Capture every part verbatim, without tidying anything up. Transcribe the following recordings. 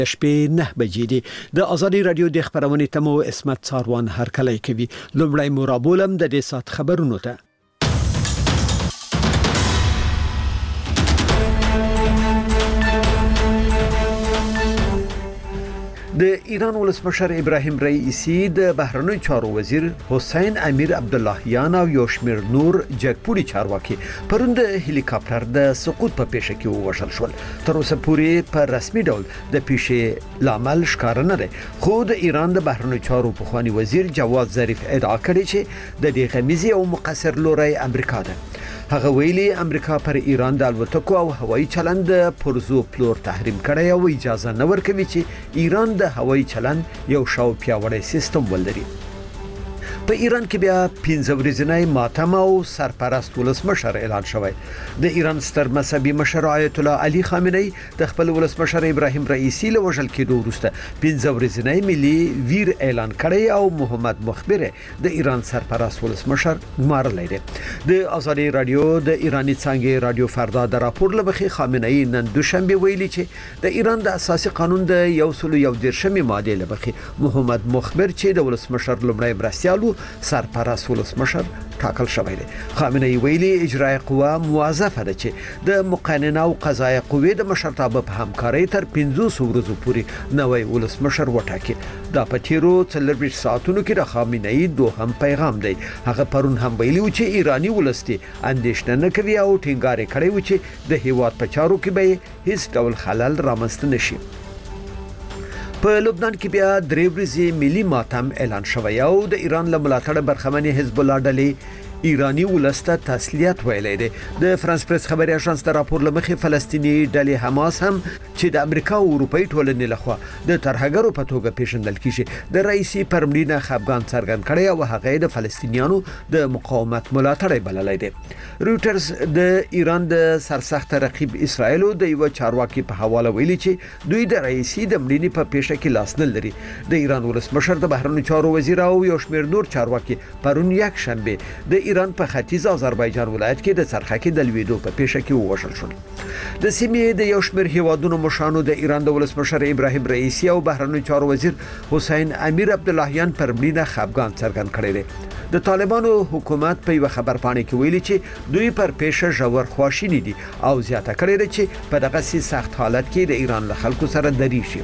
شپې نه بجې دي. د ازادي رادیو د خبرونې تمو اسمت څاروان هرکلی کوي. لومړی مرابولم د دې سات خبرونو ته. د ایران ولسمشر ابراهیم رئیسی د بهرنیو چارو وزیر حسین امیر عبداللهیان او یو شمېر نور جګپوړي چارواکي پرون د هلیکاپټر د سقوط په پیښه کې ووژل شول. تر اوسه پورې په رسمي ډول د پیښې لامل ښکاره نه دی، خو د ایران د بهرنیو چارو پخوانی وزیر جواد ظریف ادعا کړې چې د دې غمیزي او مقصر لوري امریکا ده. هغه ویلي امریکا پر ایران د الوتکو او هوایي چلند پرزو پلور تحریم کړی او اجازه نه ورکوي چې ایران د هوایي چلند یو شاو پیاوړی سیستم ولري. په ایران کې بیا پنځه ورځې ماتم او سرپرست ولسمشر اعلان شوی. د ایران ستر مذهبي مشر آیت الله علي خامنه‌ای د خپل ولسمشر ابراهیم رئیسی له وژل کېدو وروسته پنځه ورځې ملي ویر اعلان کړی او محمد مخبر د ایران سرپرست ولسمشر ګمارلی دی. د ازادي رادیو د ایرانی څنګه رادیو فردا د راپور لبخي خامنه‌ای نن دوشنبه ویلي چې د ایران د اساسي قانون د یو سل یو دیرشمې ماده لبخي محمد مخبر چې د ولسمشر لومړی مرستیالو سرپرست ولسمشر ټاکل شوی دی. خامنه‌ای ویلي اجرایي قوه موظفه ده چې د مقننه او قضایي قوې د مشرتابه په همکارۍ تر پنځوس ورځو پورې نوی ولسمشر وټاکي. دا په تیرو څلور ساعتونو کې د خامنه‌ای دوهم پیغام دی. هغه پرون هم ویلي چې ایرانی ولستي اندېښنه نه کوي او ټینګار کړی و چې د هیواد په چارو کې به هیڅ ډول خلل رامنځته نشي. په لبنان کې بیا درې ورځې ملي ماتم اعلان شوی او د ایران له ملاتړ برخمنې حزب الله ډلې ایرانی ولسته تسلیت ویلې ده. د فرانس پریس خبري اژانس د راپور لمخې فلسطینی ډلې حماس هم چې د امریکا او اروپאי ټولنې لخوا د ترهګرو په توګه پیژندل کیږي د رئیسي پرمړینه خفګان څرګند کړي او هغه د فلسطینیانو د مقاومت ملاتړ بللی دی. رويټرز د ایران د سرسخت رقیب اسرائیل د یو چارواکي په حواله ویلي چې دوی د رئیسي د مړینې په پیښه کې لاس نه لري. د ایران ولسمشر د بهرنیو چارو وزیر او یو شمېر نور چارواکي پرون یک شنبه د ایران په ختیځ آذربایجان ولایت کې د څرخکې د لویدو په پیښه کې ووژل شول. د سیمې د یو شمېر هیوادونو مشرانو د ایران د ولسمشر ابراهیم رئیسی او بهرنیو چارو وزیر حسین امیر عبداللهیان پر مړینه خفګان څرګند کړی دی. د طالبانو حکومت په یو خبر پاڼه کې ویلي چې دوی پر پیښه ژور خواشینی دي او زیاته کړی دی چې په دغه سي سخت حالت کې د ایران له خلکو سره دریشي.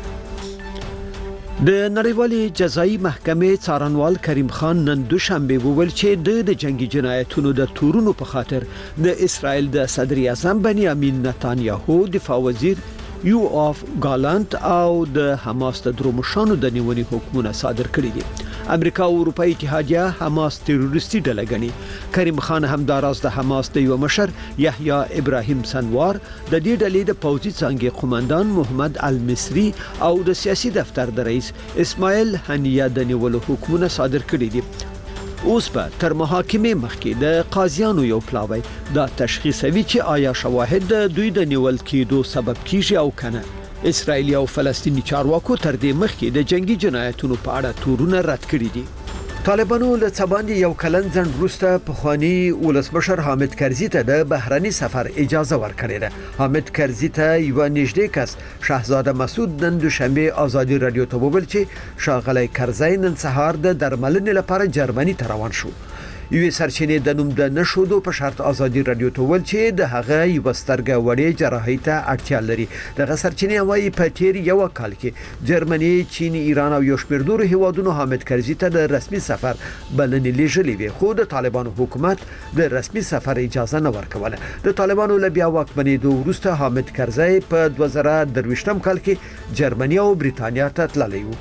د نړیوالې جزایي محکمې څارنوال کریم خان نن دوشنبه وویل چې د جنگي جنایتونو د تورونو په خاطر د اسرائیل د صدر اعظم بنیامین نتانیاهو دفاع وزیر یو اف ګالانت او د حماس د درومشانو د نیونې حکمونه صادر کړي دي. امریکا او اروپאי اتحادیه حماس تروریستي ډله ګڼي. کریم خان همداراز د حماس د یو مشر یحیی ابراهیم سنوار د دې ډلې د پوځي څنګه قومندان محمد المصری او د سیاسي دفتر د رئیس اسماعیل هنیه د نیولو حکمونه صادر کړي دي. اوس په تر محاکمې مخکې د قاضیانو یو پلاوی دا تشخیصوي چې آیا شواهد د دوی د نیول کېدو سبب کیږي او کنه. اسرائیل او فلسطینی چارواکو تر دې مخکې د جنگي جنایتونو په اړه تورونه رد کړي دي. طالبانو له څباندې یو کلن ځنډ وروسته پخوانی ولسمشر حامد کرزي ته د بهرني سفر اجازه ورکړې ده. حامد کرزي ته یو نږدې کس شاهزاده مسعود نن دوشنبه ازادي رادیو ته وویل چې ښاغلی کرزي نن سهار د درملنې لپاره جرمني ته روان شو. یوې سرچینې د نوم د نشودو په شرط ازادي رادیو ته ویل چې د هغه یو سترګه وړې جراحي ته اړتیا لري. دغه سرچینې وايي په تیر یو کال کې جرمني، چین، ایران او یو شمېر نورو هیوادونو حامد کرزي ته د رسمي سفر بلنې لیږلې وي، خو د طالبانو حکومت د رسمي سفر اجازه نه ورکوله. د طالبانو له بیا واکمنېدو وروسته حامد کرزي په دوه زره درویشتم کال کې جرمني او بریتانیا ته تللی و.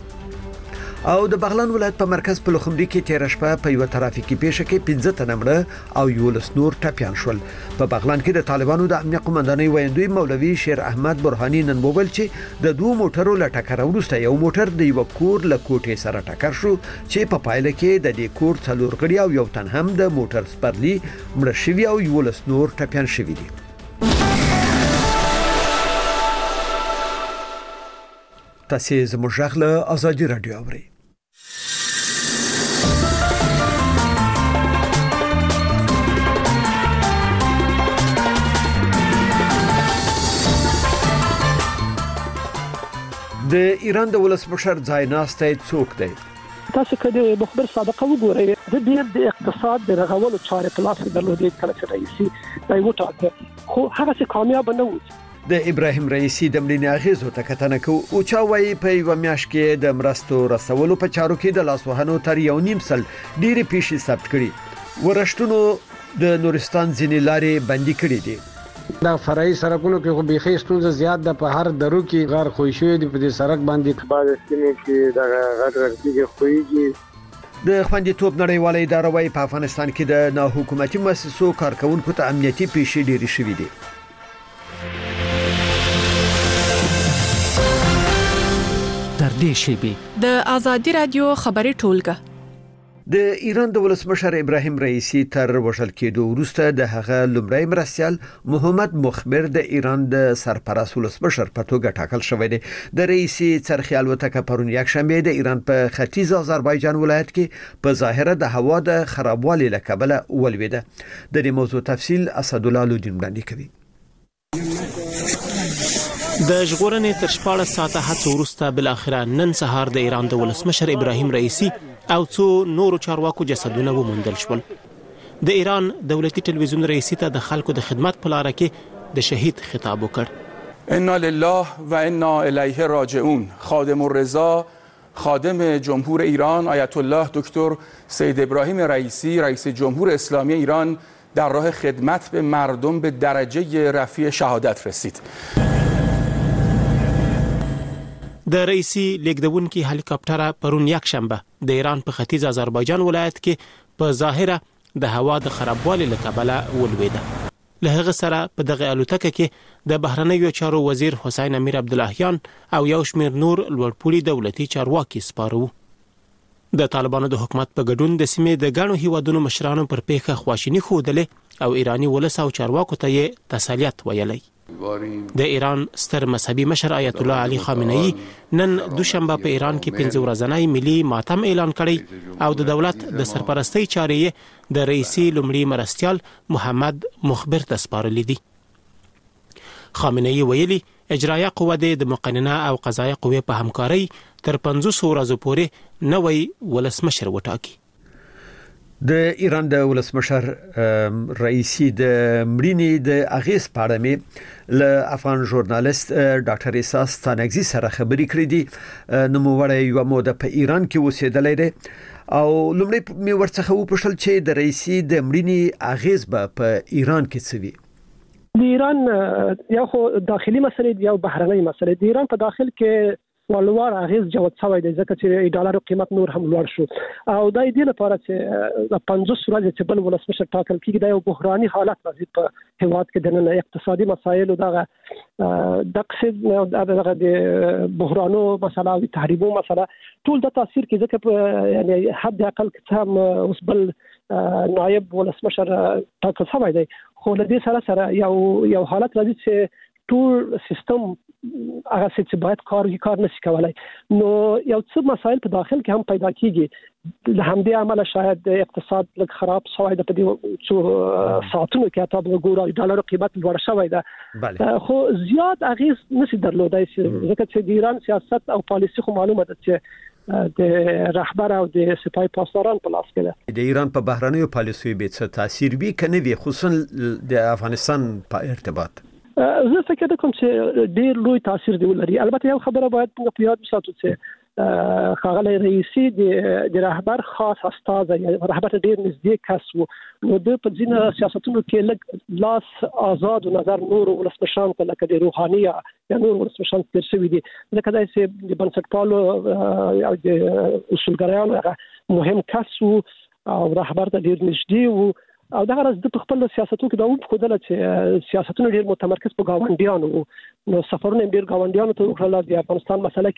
او د بغلان ولایت په مرکز په لوخمدي کې تیر شپه په یو ترافیکي پیښه کې پنځه تنه مړه او یو لس نور ټپيان شول. په بغلان کې د طالبانو د امنیت قومندانۍ ویاندوی مولوي شیر احمد برهانی نن وویل چې د دوه موټرو له ټکر وروسته یو موټر د یو کور له کوټې سره ټکر شو چې په پایله کې د دې کور څلور غړي او یو تن هم د موټر سپرلی مړ شوی او یو لس نور ټپيان شوی دي. تاسو زموږ غږ له ازادي رادیو اورئ. د ایران د ولسمشر ځایناستی څوک دی؟ تاسو کله مخبر سابقه وګورئ د دې د اقتصاد د رغولو چارې په لاس کې درلودې کله چې رئیسي دا یو ټاکه خو هغه څه کامیاب نه و. د ابراهیم رئیسی د مړینې اغیزو ته کتنه کو او چا وایي په یو میاشت کې د مرستو رسولو په چارو کې د لاسوهنو تر یو نیم سل ډېری پیښې ثبت کړي. ورښتونو د نورستان ځینې لارې بندي کړې دي. دا فرعي سړکونو کې خو بيخي ستونزه زیات ده، په هر درو کې غار خوښ شوی دی، په دې سړک باندې بعض سیمو کې دا غټ غټ کې خوېږي. د خوندیتوب نړیواله اداره وايي په افغانستان کې د ناحکومتي مؤسسو کارکونکو ته امنیتي پیښې ډېرې شوې دي. تر دې شیبې د آزادي رادیو خبري ټولګه د ایران د ولسمشر ابراهیم رئیسی تر وشل کېدو وروسته د هغه لومړی مرستیال محمد مخبر د ایران د سرپرست ولسمشر په توګه ټاکل شوی دی. د رئیسی څرخي الوتکه پرون یک شنبه د ایران په ختیځ آذربایجان ولایت کې په ظاهره د هوا د خرابوالي له کبله ولویده. د دې موضوع تفصیل اسدالله لودین وړاندې کوي. د ژغورنې تر شپاړس ساعته هڅو وروسته بل اخره نن سهار د ایران د ولسمشر ابراهیم رئیسی او څو نورو چارواکو جسدونه وموندل شول. د ایران دولتي ټلویزیون رئیسی ته د خلکو د خدمت په لار کې د شهید خطاب وکړ. انا لله و انا الیه راجعون. خادم الرضا خادم جمهور ایران آیت الله دکتر سید ابراهیم رئیسی رئیس جمهور اسلامی ایران در راه خدمت به مردم به درجه رفیع شهادت رسید. د رئیسی لیکدونکي هلیکاپټر پرون یک شنبه د ایران په ختیځ آذربایجان ولایت کې په ظاهره د هوا د خرابوالي له کبله ولویده. له هغه سره په دغه الوتکه کې د بهرنیو چارو وزیر حسین امیر عبداللهیان او یو شمېر نور لوړپوړي دولتي چارواکي سپاره وو. د طالبانو د حکومت په ګډون د سیمې د ګڼو هیوادونو مشرانو پر پیښه خواشیني ښودلې او ایرانی ولس او چارواکو ته یې تسلیت ویلی. د ایران ستر مذهبي مشر آیت الله علي خامنه‌ای نن دوشنبه په ایران کې پنځه ورځنی ملي ماتم اعلان کړی او د دولت د سرپرستی چارې د رئیسی لومړي مرستیال محمد مخبر ته سپارلې دي. خامنه‌ای ویلي اجرایه قوه د مقننه او قضایه قوې په همکارۍ تر پنځوس ورځې پورې نوی ولسمشر وټاکي. د ایران د ولسمشر رئیسی د مړینې د اغیز په اړه مې له افغان ژورنالیست ډاکټر احساس ستانکزي سره خبرې کړې دي. نوموړی یو موده په ایران کې اوسېدلی دی او لومړی مې ورڅخه وپوښتل چې د رئیسی د مړینې اغیز به په ایران کې څه وي. د ایران یو خو داخلي مسله دی او بهرنۍ مسله. د ایران په داخل کې ولوار اغیز جوړ شوی دی ځکه چې ډالر قیمت نور هم لوړ شو او دا دې لپاره چې د پنځوس ورځې چې بل ولسمشر ټاکل کیږي دا یو بحراني حالت راځي په هیواد کې د نن اقتصادي مسایل او دغه د قصد دغه د بحرانو مسله او تحریمو مسله ټول د تاثیر کې ځکه یعنی حد اقل هم اوس بل نائب ولسمشر ټاکل شوی دی خو له دې سره سره یو یو حالت راځي چې ټول سیستم هغه چې باید کار کار نشي کولای. نو یو څه مسایل په داخل کې هم پیدا کیږي. له همدې عمله شاید د اقتصاد لږ خراب شوی د په دې څو ساعتونو کې تاسو وګورئ ډالر قیمت لوړ شوی ده خو زیات اغیز نشي درلودای ځکه چې د ایران سیاست او پالیسی خو معلومه ده چې د رهبر او د سپای پاسداران په لاس کې ده. د ایران په بهرنیو پالیسیو به څه تاثیر وي کنه وي خصوصا د افغانستان په ارتباط؟ زه فکر کوم چې ډیر لوی تاثیر دی ولري. البته یو خبره باید موږ په یاد وساتو چې ښاغلی رئیسی د رهبر خاص استازی یا رهبر ډیر نږدې کس و نو د په ځینو سیاستونو کې لږ لاس آزاد و نظر نور ولسمشران ته لکه د روحاني یا نور ولسمشران تیر شوي دي ځکه دا چې د بنسټپالو او د اصولګرایانو هغه مهم کس و او رهبر ته ډیر نږدې و او دا غرض د خپل سیاستونو کې دا وښودل چې سیاستونه ډیر متمرکز په گاونډیانو نو سفرونه ډیر گاونډیانو ته وکړل. د افغانستان مسله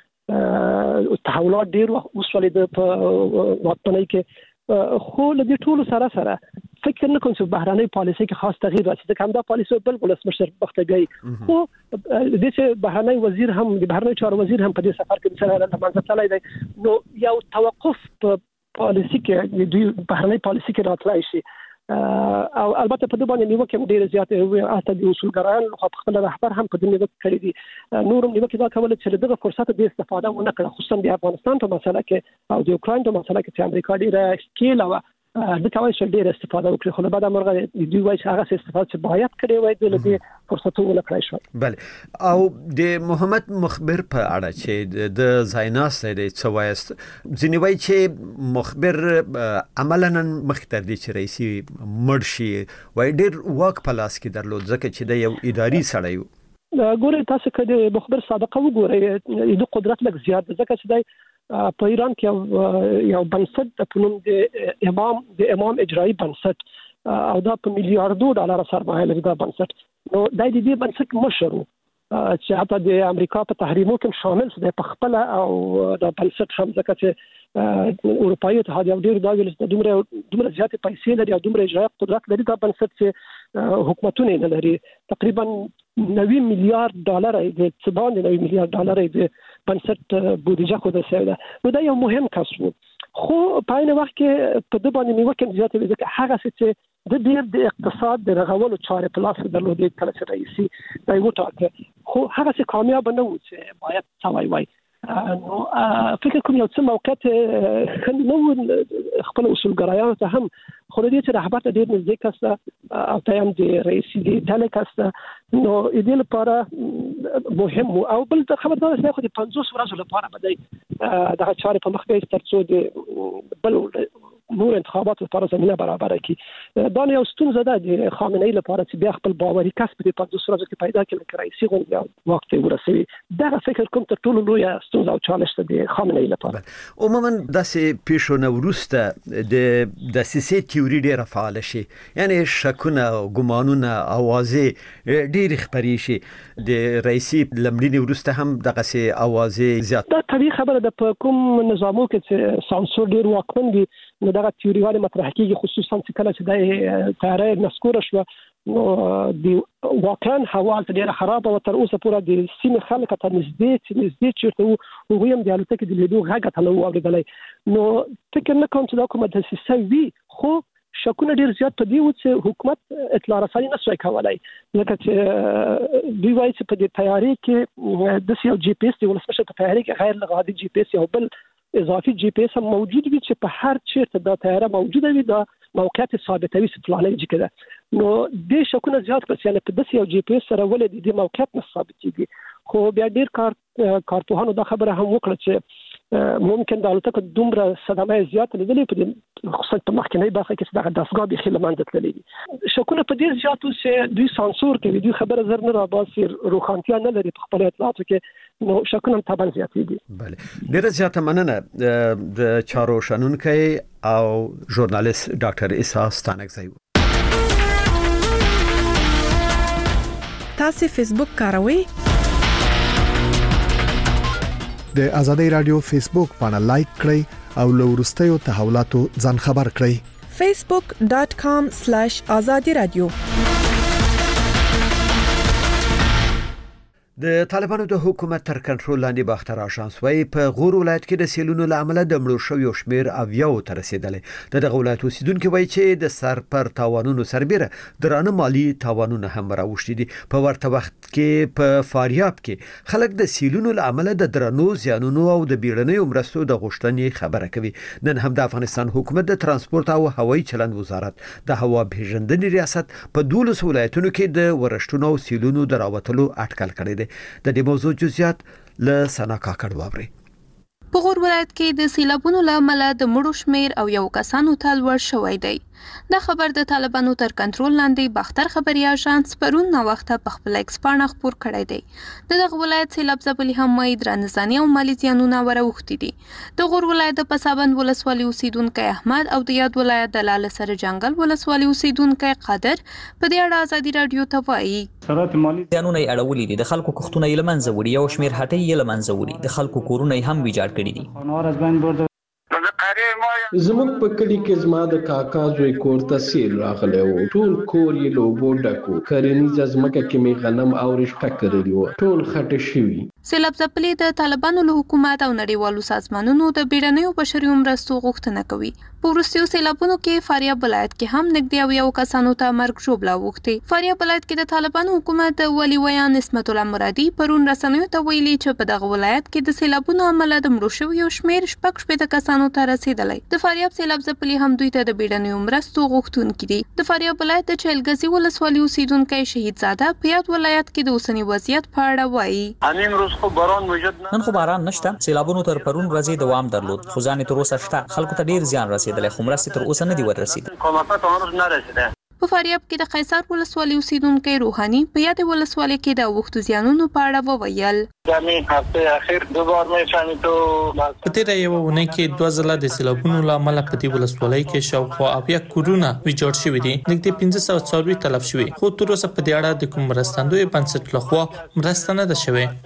کې تحولات ډیر وسولې د واکمنۍ کې خو له دې ټولو سره سره فکر نه کوم چې بهرنۍ پالیسي کې خاص تغییر راشي ځکه همدا پالیسي بل ولسمشر بختګي خو د دې بهرنۍ وزیر هم د بهرنۍ چارو وزیر هم په دې سفر کې مثلا د منځ تلای دی نو یو توقف په پالیسي کې د بهرنۍ پالیسي کې راتلای شي او البته په دې باندې نیوکه ډیره زیاته وي اته د اصولګران خو خپل رهبر هم په دې نیوکه کړې دي نورم نیوکه دا کوله چې دغه فرصت د استفاده ونه کړه خصوصا د افغانستان په مسله کې او د اوکراین په مسله کې چې امریکا ډیره سکیل او د کوي چې ډیره استفاده وکړي خو بعد مرغه دوی وایي چې هغه استفاده چې باید کړي وای د دې فرصتونه کړی شو. بله او د محمد مخبر په اړه چې د زایناست د څوایست ځنی وایي چې مخبر عملاً مختر دي چې رئیسي مرشي وای ډیر واک پلاس کې درلود ځکه چې د یو اداري سړی و ګوره تاسو کله مخبر سابقه وګورئ د قدرت لږ زیات ځکه چې د په ایران کې یو بنسټ په نوم د امام د امام اجرایی بنسټ او دا په میلیارډو ډالر سرمایه لري دا بنسټ نو د دې بنسټ مشر چې حتی د امریکا په تحریمو کې شامل دی په خپل او د بنسټ هم ځکه چې اروپאי اتحاد یو ډیر دا ویل چې دومره دومره زیات پیسې لري او دومره اجرایی قدرت لري دا بنسټ چې حکومتونه نه لري تقریبا نوي میلیارډ ډالر د څبان نوي میلیارډ ډالر د بنسټ بودیجه خو د سیاده نو دا یو مهم کس وو خو په این وخت کې په دې باندې نیوکه زیاته وي چې هغه چې د ډیر د اقتصاد د رغولو چارې په لاس درلودې کله چې رئیسي دا یو ټاکه خو هغه چې کامیاب نه و چې باید سوای وای نو فکر کوم یو څه موقعیت نو خپل اصولګرایانو ته هم خو دې چې رهبر ته ډیر نږدې کسته او ته هم د رئیسي د ډلې کسته نو دې لپاره مهم او بل خبردار نه خو د پنځوس ورځې لپاره باندې دغه چارې په مخ کې ترڅو د بل نور انتخابات لپاره زمينه برابر کړي دا یو ستونزه ده د خامنه‌ای لپاره چې بیا خپل باوري کس په پنځوس ورځو کې پیدا کړي چې رئیسي غونډه وخت ورسوي دا فکر کوم تر ټولو لوی ستونزه او چالش ده د خامنه‌ای لپاره عموما داسې پیښونه ورسته د د سیاسي تیوري ډیره فعال شي یعنی شکونه ګمانونه اوازې ډیر خبري شي د رئیسي لمړینی ورسته هم دغه سي اوازې زیات دا طبيعي خبره ده په کوم نظامو کې چې سانسور ډیر واکمن دي نو دا تیوریواله مطرح کیږي خصوصا چې کله چې د تیارې مسکوره شو نو د واقعا حوالت ډیره خراب او تر اوسه پورې د سیمې خلک ته نږدې چې نږدې چیرته وو هم د الوتکې د لیدو غږ ته نو اوریدلای نو فکر نه کوم چې دا کومه دسیسه وي خو شکونه ډیر زیات په دی و چې حکومت اطلاع رساني نه شوی کولای لکه چې دوی وایي چې په دې تیاری کې د سیو جی پی اس دی ولسمشر په تیاری کې غیر لغادي جی پی اس یو بل اضافي جی پی اس هم موجود وي چې په هر چیرته دا تیاره موجوده وي دا موقعیت ثابتوي چې فلانه ځای کې ده نو د شکونه زیات په سیاله په دسي یو جی پی اس سره ولې د موقعیت نه ثابتېږي خو بیا ډیر کار کارپوهانو دا خبره هم وکړه چې ممکن د الوتکه دومره صدمه زیات لیدلې په خصوصا په مخکنی برخه کې چې د داسګاه به خلمند تللې شکونه په دې زیاتو چې دوی سانسور کوي دوی خبره زر نه را باسي روخانتیا نه لري په خپل اطلاعاتو کې نو شکونه طبعا زیاتېږي بله ډیره زیاته مننه د چارو شنونکي او ژورنالیست ډاکټر عیسی ستانکزی تاسو فیسبوک کاروئ د آزادۍ رادیو فیسبوک باندې لایک کړئ او له وروستیو تحولاتو ځان خبر کړئ facebook dot com slash azadi radio د طالبانو د حکومت تر کنټرول لاندې باختر آژانس وايي په غور ولایت کې د سیلونو لامل د مړو شویو شمیر اویاو تر رسیدلې د دغه ولایت اوسیدونکو وایي چې د سر پر تاوانونو سربېره درانه مالی تاوانونه هم راوښتي دي په ورته وخت کې په فاریاب کې خلک د سیلونو لامل د درنو زیانونو او د بیړنیو مرستو د غوښتنې خبره کوي نن هم د افغانستان حکومت د ترانسپورت او هوایي چلند وزارت د هوا پیژندنې ریاست په دولس ولایتونو کې د ورښتونو او سیلونو دراوتلو اټکل کړی دی د دې موضوع جزئیات له سنا کاکړ واوري په غور ولایت کې د سیلابونو لامل د مړو شمیر او یو کسانو ته لوړ شوی دی دا خبر د طالبانو تر کنټرول لاندې باختر خبري اژانس پرون نو وخت په خپل ایکس باندې خبر کړی دی دغه ولایت سیلاب ځپلي هم مې درنځاني او مالی زیانونه وروختي دي د غور ولایت په پسابند ولسوالۍ اوسیدونکو احمد او د یاد ولایت د لاله سره جنگل ولسوالۍ اوسیدونکو قادر په دې اړه ازادي رادیو ته وایي سرات مالی زیانونه اړولې دي د خلکو کوختونه یې لمنځه وړي او شمیر هټۍ یې لمنځه وړي د خلکو کورونه هم ویجاړ کړي دي زموږ په کلی کې زما د کاکا زوی کور ته سیل راغلی و ټول کور یې له اوبو ډک و کرنیزه ځمکه کې مې غنم او رشقه کرلي وه ټول خټه شوي سیلاب ځپلي د طالبانو له حکومت او نړیوالو سازمانونو د بیړنیو بشري مرستو غوښتنه کوي. په وروستیو سیلابونو کې فاریاب ولایت کې هم نږدې اویاو کسانو ته مرګ ژوبله اوښتې. فاریاب ولایت کې د طالبانو حکومت د ولي ویان نسبت الله مرادي پرون رسنیو ته ویلي چې په دغه ولایت کې د سیلابونو امله د مړو شویو شمېر شپږ شپېته کسانو ته رسېدلی. د فاریاب سیلاب ځپلي هم دوی ته د بیړنیو مرستو غوښتونکي دي. د فاریاب ولایت د چهلګزي ولسوالۍ اوسیدونکی شهید زاده په یاد ولایت کې د اوسني وضعیت په اړه وایي. نن خو باران نشته، سیلابونو تر پرون ورځې دوام درلود، خو ځان تر اوسه شته. خلکو ته ډیر زیان رسیدلی، خو مرستې تر اوسه نه دي ورسېدلې. په فاریاب کې د قیصر ولسوالۍ اوسیدونکی روحاني په یادې ولسوالۍ کې د اوښتو زیانونو په اړه وویل. په تېره یوه اونۍ کې دوه ځله د سیلابونو له امله په دې ولسوالۍ کې شاوخوا اویا کورونه ویجاړ شوي دي، نږدې پنځه سوه څاروي تلف شوي، خو تر اوسه په دې اړه د کوم مرستندوی بنسټ لخوا مرسته نه ده شوې.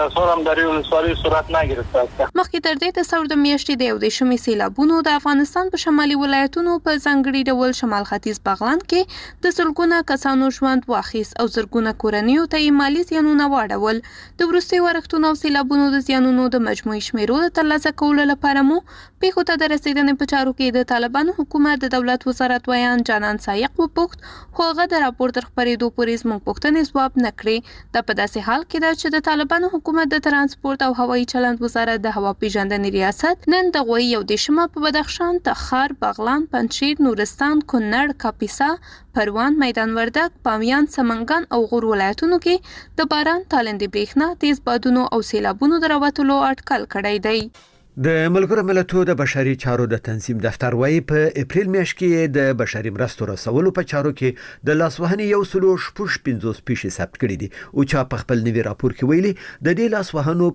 مخکې تر دې د سور د میاشتې د یو دېرشمې سیلابونو د افغانستان په شمالي ولایتونو په ځانګړي ډول شمال ختیځ بغلان کې د سلګونه کسانو ژوند واخیست او زرګونه کورنیو ته یې مالي زیانونه واړول. د وروستیو وارښتونو او سیلابونو د زیانونو د مجموعي شمیرو د ترلاسه کولو لپاره مو پیښو ته د رسېدنې په چارو کې د طالبانو حکومت د دولت وزارت ویان جانان سایق وپوښت، خو هغه د راپور تر خپرېدو پورې زموږ پوښتنې ځواب نه کړې. دا په داسې حال کې ده چې د طالبانو حکومت د ترانسپورت او هوایي چلند وزارت د هوا پیژندنې ریاست نن د غوي یو دېرشمه په بدخشان، تخار، بغلان، پنجشیر، نورستان، کونړ، کاپیسا، پروان، میدان وردګ، بامیان، سمنګان او غور ولایتونو کې د باران، تالندې برېښنا، تیز بادونو او سیلابونو د راوتلو اټکل کړی دی. د ملګرو ملتونو د بشري چارو د تنظیم دفتر وايي په اپریل میاشت کې د بشري مرستو رسولو په چارو کې د لاسوهنې یو سلو شپږ پنځوس پیښې ثبت کړي دي. او چا په خپل نوي راپور کې ویلي د دې لاسوهنو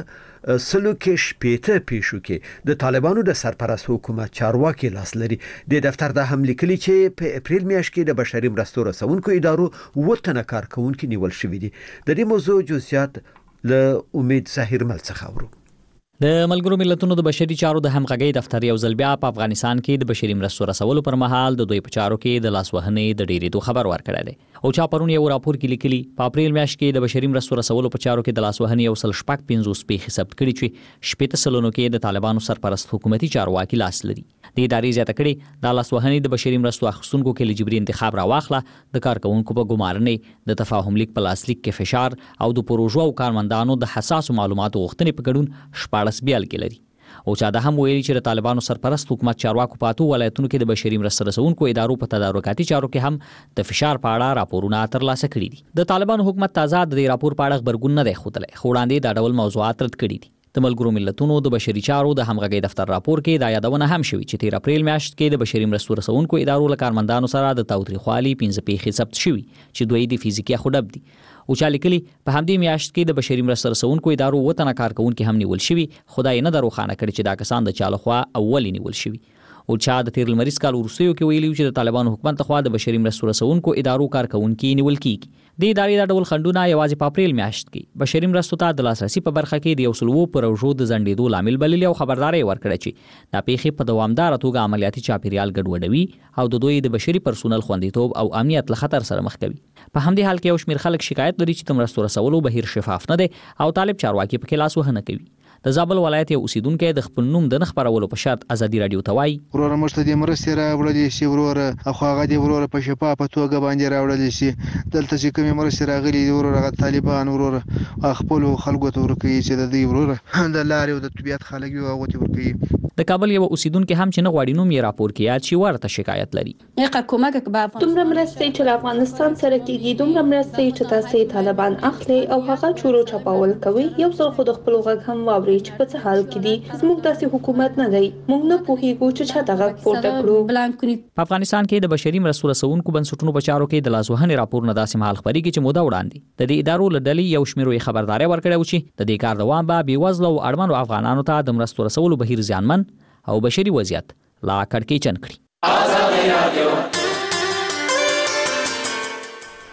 په سلو کې شپېته پیښو کې د طالبانو د سرپرست حکومت چارواکي لاس لري. د دفتر د هم لیکلي چې په اپریل میاشت کې د بشري مرستو رسونکو ادارو وټنه کارکونکو نیول شوې دي. د دې موضوع جزئیات له امید ظاهر مل څخه اورو. د ملګرو ملتونو د بشري چارو د همغږۍ دفتر یو ځل بیا په افغانستان کې د بشري مرستو رسولو پر مهال د دوی په چارو کې د لاسوهنې د ډیریدو خبر ورکړی دی. او چا پرون یو راپور کې لیکلي په اپریل میاشت کې د بشري مرستو رسولو په چارو کې د لاسوهنې یو سل شپږ پنځوس پیښې ثبت کړي چې شپېته سلنو کې د طالبانو سرپرست حکومتي چارواکي لاس لري. د ادارې زیاته کړي د لاسوهنې د بشري مرستو اخیستونکو کې له جبري انتخاب راواخله، د کارکونکو په ګمارنې، د تفاهم لیک په لاسلیک کې فشار او د پروژو او کارمندانو د حساسو معلوماتو غوښتنې په ګډون شپاړس بیلګې لري. او چا د هم ویلي چې د طالبانو سرپرست حکومت چارواکو په اتو ولایتونو کې د بشري مرستو رسونکو ادارو په تدارکاتي چارو کې هم د فشار په اړه راپورونه ترلاسه کړي دي. د طالبانو حکومت تازه د دې راپور په اړه خبرګون نه دی ښودلی، خو وړاندې دا ډول موضوعات رد کړي دي. د ملګرو ملتونو د بشري چارو د همغږۍ دفتر راپور کې دا یادونه هم شوې چې تیر اپریل میاشت کې د بشري مرستو رسونکو ادارو له کارمندانو سره د تاوتریخوالي پنځه پیښې ثبت شوي چې دوی د فزیکي خډب دي. او چا لیکلي په همدې میاشت کې د بشري مرستو رسونکو ادارو وطن کارکونکو هم نیول شوي، خدای نه دروخانه کړي چې دا کسان د چا لخوا اول نیول شوي. او چا د تیر لمریز کال وروستیو کې ویلي چې د طالبانو حکومت لخوا د بشري مرستو رسونکو ادارو کارکونکو نیول کیږي. د ادارې د ډول خندونه یوازې په اپریل میاشت کې بشري مرستو ته د لاسرسي په برخه کې د یو سلو پروژو د ځنډېدو لامل بللي او خبرداري ورکړه چې دا پیښې په دوامداره توګه عملیاتي چاپیریال ګډوډوي او د دوی د بشري پرسونل خوندیتوب او امنیت له خطر سره مخ کوي. په همدې حال کې یو شمېر خلک شکایت لري چې د مرستو رسولو بهیر شفاف نه دی او طالب چارواکي پکې لاسوهنه کوي. د زابل ولایت یو اوسیدونکو د خپل نوم د نخبرولو په شرط ازادي رادیو ته وایي: ورور مشته د مرستې راوړل شي، ورور اخو هغه دی ورور په شفافه توګه باندې راوړل شي. دلته چې کومه مرستې راغلي ورور هغه طالبان ورور خپل خلکو ته ورکوي چې د دې ورور د لارې او د طبيعت خلک یو هغه ته ورکوي. د کابل یو اوسیدونکو هم چې نه غواړي نوم یې راپور کې یاد شي ورته شکایت لري. یقه کومک به دومره مرستې چې افغانستان سره کېږي، دومره مرستې چې تاسو طالبان اخلي او هغه چورو چپاول کوي، یو ځل خود خپل غږ هم واوري چې په څه حال کې دي. زموږ داسې حکومت نه دی، موږ نه پوهیږو چې چا دغه پورته کړو. په افغانستان کې د بشري مرستو رسونکو بنسټونو په چارو کې د لاسوهنې راپور نه داسې مهال خبري کې چې موده وړاندې د دې ادارو له ډلې یو شمېر یې خبرداري ورکړې و چې د دې کار دوام به بېوزله او اړمنو افغانانو ته د مرستو رسولو بهیر زیانمن او بشري وضعیت لا کړکېچن کړي.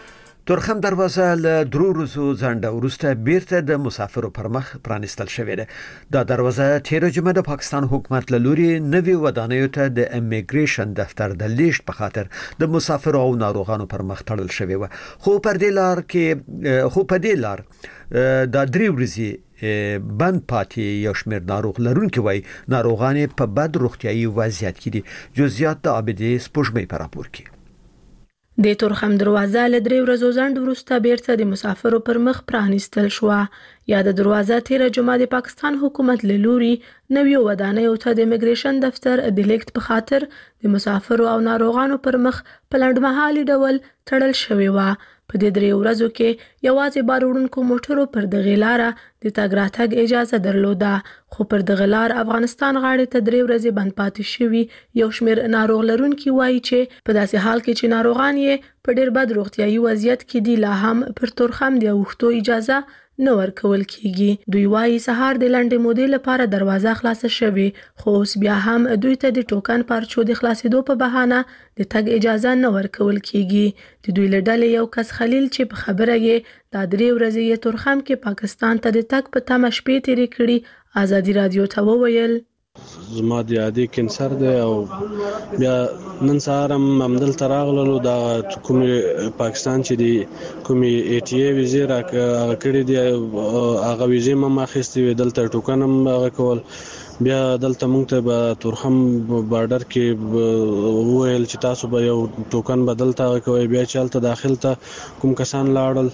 تورخم دروازه له درو ورځو ځنډه وروسته بیرته د مسافرو پر مخ پرانستل شوې ده. دا دروازه تیر جمعه د پاکستان حکومت له لوري نوي ودانیو ته د امیګریشن دفتر د لیشت په خاطر د مسافرو او ناروغانو پر مخ تړل شوې و. خو پر دې لار کې خو په دې لار دا درې ورځې بند پاتې یو شمېر ناروغ لرونکي وای ناروغان په بد روغتیايي وضعیت کې دي. جزئیات د عابدي سپوږمۍ په راپور کې. د تورخم دروازه له درې ورځو ځنډ وروسته بیرته د مسافرو پر مخ پرانستل شوه. یا د دروازه تیر جمعه د پاکستان حکومت له لوري نویو ودانیو ته د امیګریشن دفتر د لیکت په خاطر د مسافرو او ناروغانو پر مخ په لنډمهالي ډول تړل شوې وه. په دې درې ورځو کې یوازې بار وړونکو موټرو پر دغې لاره د تګ راتګ اجازه درلوده. خو پر دغه لار افغانستان غاړې ته درې ورځې بند پاتې شوي یو شمېر ناروغ لرونکي وایي چې په داسې حال کې چې ناروغان یې په ډېر بد روغتیايي وضعیت کې دي لا هم پر تورخم د اوښتو اجازه نه ورکول کیږي. دوی وایي سهار د لنډې مودې لپاره دروازه خلاصه شوې خو اوس بیا هم دوی ته د ټوکن پارچو د خلاصېدو په بهانه د تګ اجازه نه ورکول کیږي. د دوی له ډلې یو کس خلیل چې په خبره یې دا درې ورځې یې تورخم کې پاکستان ته د تګ په تمه شپې تېرې کړي ازادي رادیو ته وویل زما د یادې کینسر دی او بیا نن سهار هم همدلته راغللو دا کومې پاکستان چې د کومې ای ټي ای ویزې راهغه کړي دي هغه ویزې هم اخیستې وې دلته ټوکن هم هغه کول. بیا دلته موږ ته به تورخم بارډر کې وویل چې تاسو به یو ټوکن به دلته هغه کوئ. بیا چې هلته داخل ته کوم کسان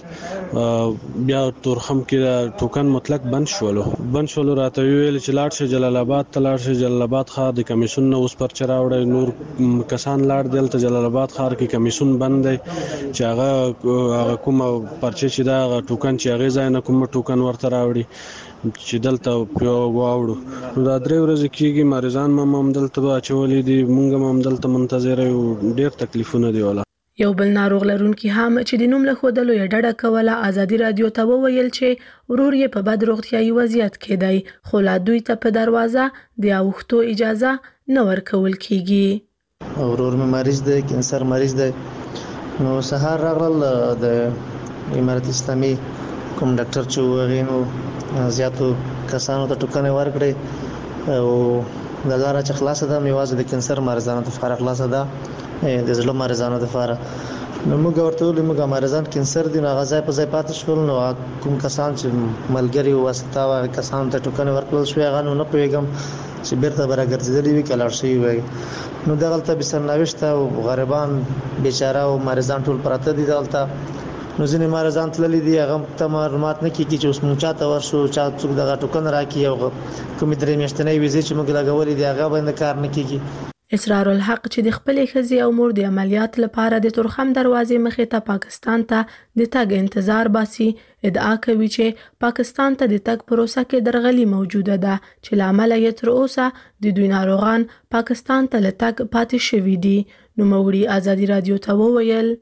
لاړل بیا تورخم کې ټوکن مطلق بند شولو بند شولو راته ویل چې لاړ شئ جلال آباد ته لاړ شئ. جلال آباد ښار د کمیسیون نه اوس پرچه راوړی. نور کسان لاړ دلته جلال آباد ښار کې کمیسیون بند دی چې هغه هغه کومه پرچه چې دا هغه ټوکن چې هغې ځای نه کومه ټوکن ورته راوړي چې دلته واوړو. نو دا درې ورځې کېږي مریضان هم همدلته اچولي دي موږ هم همدلته منتظره یو. ډېر تکلیفونه دي والا. یو بل ناروغ لرونکي هم چې د نوم له ښودلو یې ډډه کوله ازادي رادیو ته وویل چې ورور یې په بد روغتیايي وضعیت کې دی خو لا دوی ته په دروازه د اوښتو اجازه نه ورکول کیږي. ورور مې مریض دی کینسر مریض دی. نو سهار راغلل د امارت اسلامي کوم ډاکټر چې وغه نو زیاتو کسانو ته ټوکنې ورکړې او د لاره چې خلاصه ده میوازې د کینسر مریضانو لپاره خلاصه ده د زړه مریضانو لپاره. نو موږ ورته ویل موږ مریضان کینسر دي نو غځای په ځای پاتې شول. نو کوم کسان چې ملګری واسطه او کسان ته ټوکنې ورکړل شوې هغه نو نه پوهېږم چې بیرته به راګرځېدلي وي که لاړ شوي وي. نو دغلته بسرنوشته او غریبان بیچاره او مریضان ټول پراته دي دلته. نو ځینې مریضان تللي دي هغه ته معلومات نه کېږي چې اوس موږ چاته ورشو چا څوک دغه ټوکن راکړي او کومې درې میاشتنۍ ویزې چې موږ لګولې دي هغه باندې کار نه کېږي. اسرار الحق چې د خپلې ښځې او مور د عملیات لپاره د تورخم دروازې مخې ته پاکستان ته د تګ انتظار باسي ادعا کوي چې پاکستان ته د تګ پروسه کې درغلي موجوده ده چې له امله یې تر اوسه د دوی ناروغان پاکستان ته له تګ پاتې شوي دي. نوموړي ازادي رادیو ته وویل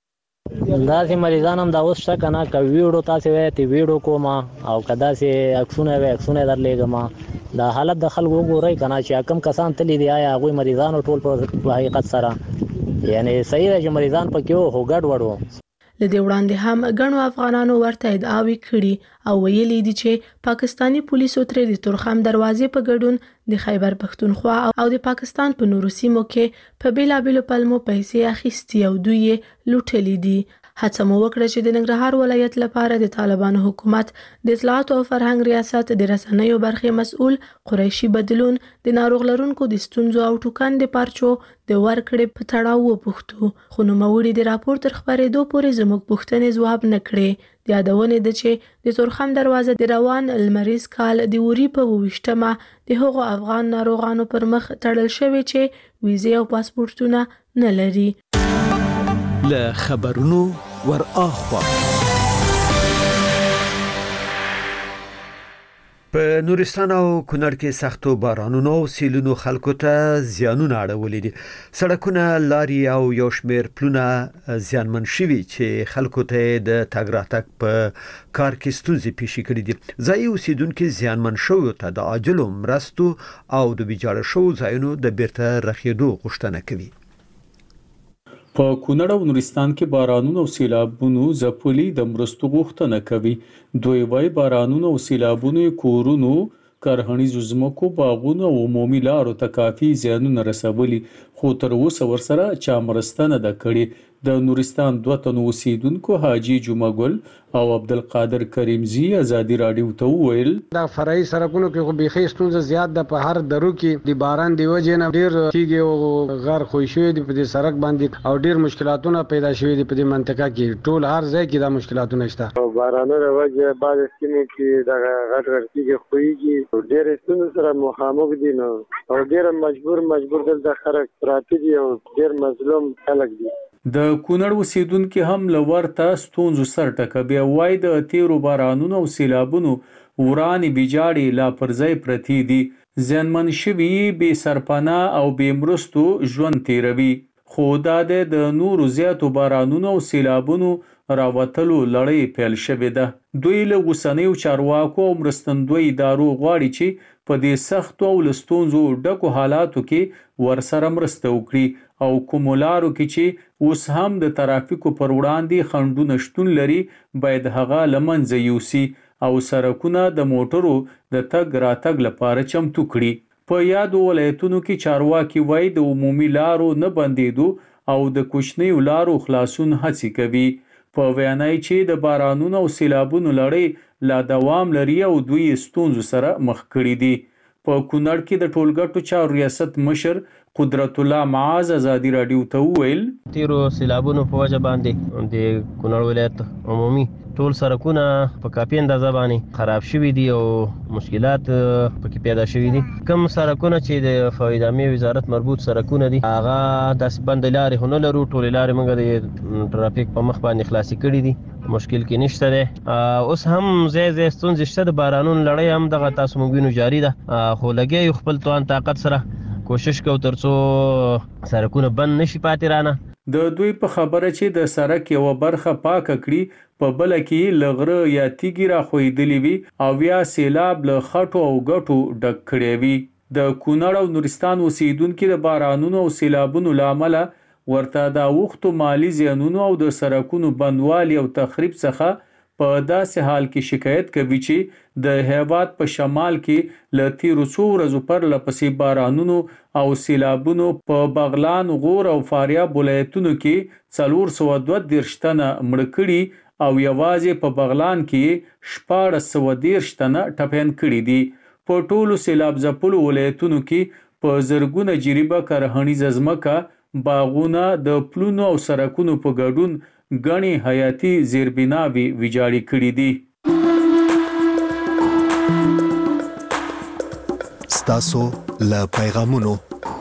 داسې مریضان هم دا اوس شته که نه که ویډیو تاسې وایئ تی ویډیو کوم او که داسې عکسونه وایي عکسونه درلېږم. دا حالت د خلکو وګورئ که نه چې کم کسان تللي دي آیا هغوی مریضانو ټول په حقیقت سره یعنی صحیح ده چې مریضان پکې وو خو ګډ وډ وو. له دې وړاندې هم ګڼو افغانانو ورته ادعاوې کړي او ویلي دي چې پاکستانی پولیسو ترې د تورخم دروازې په ګډون د خیبر پښتونخوا او د پاکستان په نورو سیمو کې په بیلابیلو پلمو پیسې اخیستي او دوی یې لوټلي دي. هڅه مو وکړه چې د ننګرهار ولایت لپاره د طالبانو حکومت د اطلاعات او فرهنګ ریاست د رسنیو برخې مسؤل قریشي بدلون د ناروغ لرونکو د ستونزو او ټوکن د پارچو د ورکړې په تړاو وپوښتو خو نوموړي د راپور تر خپرېدو پورې زموږ پوښتنې ځواب نه کړې. د یادونې ده چې د تورخم دروازه د روان لمریز کال د وري په اوویشتمه د هغو افغان ناروغانو پر مخ تړل شوې چې ویزې او پاسپورټونه نه لري. له خبرونو ور اخوا په نورستان او کونړ کې سختو بارانونو او سیلونو خلکو ته زیانونه اړولي دي. سړکونه لاري او یو شمېر پلونه زیانمن شوي چې خلکو ته د تګ راتګ په کار کې ستونزې پیښې کړې دي. ځایي اوسیدونکو زیانمن شویو ته د عاجلو مرستو او د ویجاړ شوو ځایونو د بیرته رغېدو غوښتنه کوي. په کونړ او نورستان کې بارانونو او سیلابونو ځپلي د مرستو غوښتنه کوي. دوی وايي بارانونو او سیلابونو کورونو، کرهڼیزو ځمکو، باغونو او عمومي لارو ته کافي زیانونه رسولي، خو تر اوسه ورسره چا مرسته نه ده کړې. د نورستان دوه تنو اوسیدونکو حاجي جمعه ګل او عبدالقادر کریمزی ازادي راډیو ته وویل دا فرعي سړکونو کې خو بيخي ستونزه زیات ده. په هر درو کې د باران دی وجه نه ډیر کیږي او غر خوښ شوی دی په دې سړک باندې او ډیر مشکلاتونه پیدا شوي دي په دې منطقه کې. ټول هر ځای کې دا مشکلاتونه شته. بارانونو وجه بعض سیمو کې دا غټ غټ کیږي خوېږي ډیر ستونزې سره مخامخ دي نو او ډیر مجبور مجبور دلته خلک پراته دي او ډیر مظلوم خلک دي. د کونړ اوسیدونکي هم له ورته ستونزو سر ټکوي. وایي د تیرو بارانونو او سیلابونو ورانې بیجاړې لا پر ځای پرتې دي. زیانمن شوي بې سرپناه او بې مرستو ژوند تیروي. خو دا د نورو زیاتو بارانونو او سیلابونو راوتلو لړۍ پیل شوې ده. دوی له اوسنیو چارواکو او مرستندوی ادارو غواړي چې په دې سختو او له ستونزو ډکو حالاتو کې ورسره مرسته وکړي او کومو لارو کې چې اوس هم د ترافیکو پر وړاندې خنډونه شتون لري باید هغه له منځه یوسي او سړکونه د موټرو د تګ راتګ لپاره چمتو کړي. په یادو ولایتونو کې چارواکي وایي د عمومي لارو نه بندېدو او د کوچنیو لارو خلاصون هڅې کوي. په ویانای چې د بارانونو او سیلابونو لړۍ لا دوام لري او دوی ستونزو سره مخ کړي دي. په کونړ کې د ټولګټو چارو ریاست مشر قدرت الله معاذ ازادي راډیو ته وویل تیرو سیلابونو په وجه باندې د کونړ ولایت عمومي ټول سړکونه په کافي اندازه باندې خراب شوي دي او مشکلات پکې پیدا شوي دي. کوم سړکونه چې د فواید عامه وزارت مربوط سړکونه دي هغه داسې بند لارې خو نه لرو. ټولې لارې موږ د ټرافیک په مخ باندې خلاصې کړي دي. مشکل کې نشته دی. اوس هم ځای ځای ستونزې شته. د بارانونو لړۍ هم دغه تاسو موږ وینو جاري ده خو لګیا یو خپل توان طاقت سره کوشش کوو ترڅو سړکونه بند نشي پاتې رانه. د دوی په خبره چې د سړک یو برخه پاکه کړي په بل کې لغره یا تیګي را خوېدلې وي او یا سیلاب له خټو او ګټو ډک کړي وي. د کونړ او نورستان اوسیدونکي د بارانونو او سیلابونو لامل ورته د وختو مالی زیانونو او د سړکونو بندوالي او تخریب څخه په داسې حال کې شکایت کوي چې د هیواد په شمال کې له تیرو څو ورځو پر لپسې بارانونو او سیلابونو په بغلان، غور او فاریاب ولایتونو کې څلور سوه دوه دېرش تنه مړه کړي او یوازې په بغلان کې شپاړس سوه دېرش تنه ټپیان کړي دي. په ټولو سیلاب ځپلو ولایتونو کې په زرګونه جریبه کرهڼیزه ځمکه، باغونه، د پلونو او سړکونو په ګډون ګڼې حیاتي زیربناوې ویجاړې کړي دي. ستاسو له پیغامونو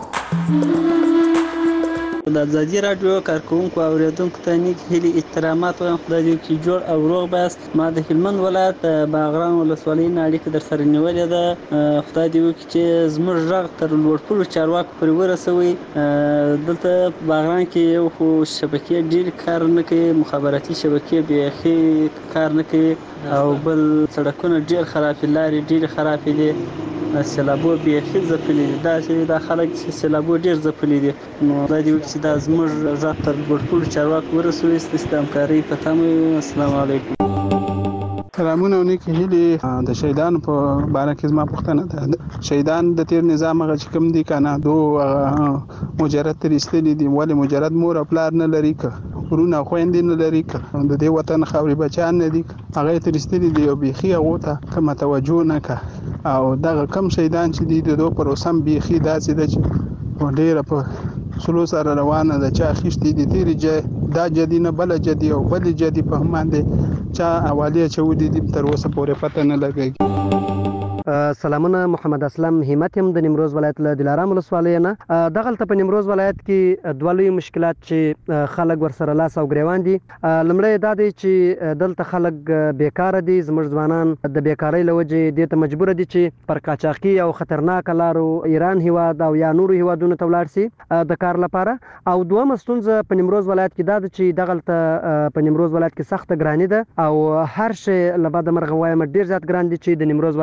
د ازادي راډیو کارکونکو او اوریدونکو ته نیک هیلې احترامات وایم. خدای دې وکړي جوړ او روغ باسط. ما د هلمند ولایت باغران ولسوالۍ نه اړیکه در سره نیولې ده. خدای دې وکړي چې زموږ غږ تر لوړپوړو چارواکو پورې ورسوي. دلته په باغران کې یو خو شبکې ډېر کار نه کوي، مخابراتي شبکې بیخي کار نه کوي او بل سړکونه ډېر خراب دي، لارې ډېرې خرابې دي. سیلابو بیخي ځپلي دي. داسې دا خلک چې سیلابو ډېر ځپلي دي. نو خدای دې وکړي چې دا زموږ غږ تر لوړپوړو چارواکو ورسوي. ستاسو د همکارۍ په تمه یم. السلام علیکم. سلامونه او نیک هیلې. د شهیدانو په باره کې زما پوښتنه ده. شهیدان د تیر نظام هغه چې کوم دي کنه دو مجرد تر ایستلي دي، ولې مجرد مور او پلار نه لري، که ورونه خويندې نه لري، که د دې وطن خاورې بچان نه دي، هغه تر ایستلي دي او بیخي هغه ته کومه توجه نه کوي. او دغه کم شهیدان چې دي د دوه پر اوسم بیخي داسې ده چې ډېره په سلو سره روانه ده. چا اخیستې دي تیرې جای دا جدي نه بله جدي او بلې جدي په هم باندې چا حوالې اچولي دي تر اوسه پورې پته نه لګېږي. سلامونه، محمد اسلم همت يم د نیمروز ولایت له دلارام ولسوالۍ نه. دغلته په نیمروز ولایت کې دوه لوی مشکلات چې خلک ورسره لاس او ګریوان دي. لومړی دا دی چې دلته خلک بیکاره دي. زموږ ځوانان د بیکارۍ له وجې دې ته مجبور دي چې پر قاچاقي او خطرناکه لارو ایران هیواد او یا نورو هیوادونو ته ولاړ سي د کار لپاره. او دویمه ستونزه په نیمروز ولایت کې دا ده چې دغلته په نیمروز ولایت کې سخته ګراني ده او هر شی له بده مرغه وایم ډېر زیات ګران دي چې د نیمروز ولایت له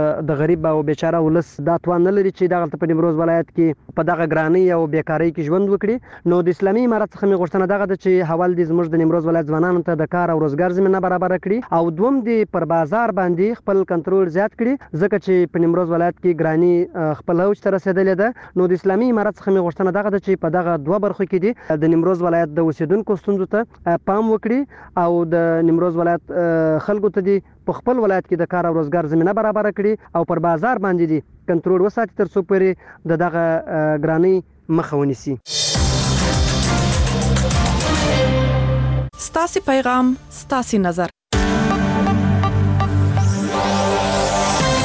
د غریب او بیچاره ولس دا توان نه لري چې دغه په نیمروز ولایت کې په دغه ګرانۍ او بیکارۍ کې ژوند وکړي. نو د اسلامي امارت څخه مې غوښتنه دغه ده چې حوال دې زموږ د نیمروز ولایت ځوانانو ته د کار او روزګار زمینه برابر کړي او دوم دې پر بازار باندې خپل کنټرول زیات کړي ځکه چې په نیمروز ولایت کې ګرانۍ خپل اوج ته رسیدلې ده. نو د اسلامي امارت څخه مې غوښتنه دغه ده چې په دغه دوه برخو کې دې د نیمروز ولایت د اوسیدونکو ستونزو ته پام وکړي او د نیمروز ولایت خلکو ته دې په خپل ولایت کې د کار او روزګار زمینه برابر کړي او پر بازار باندې دې کنټرول وساتي تر څو پورې د دغه ګرانۍ مخه ونیسي. ستاسو پیغام ستاسو نظر.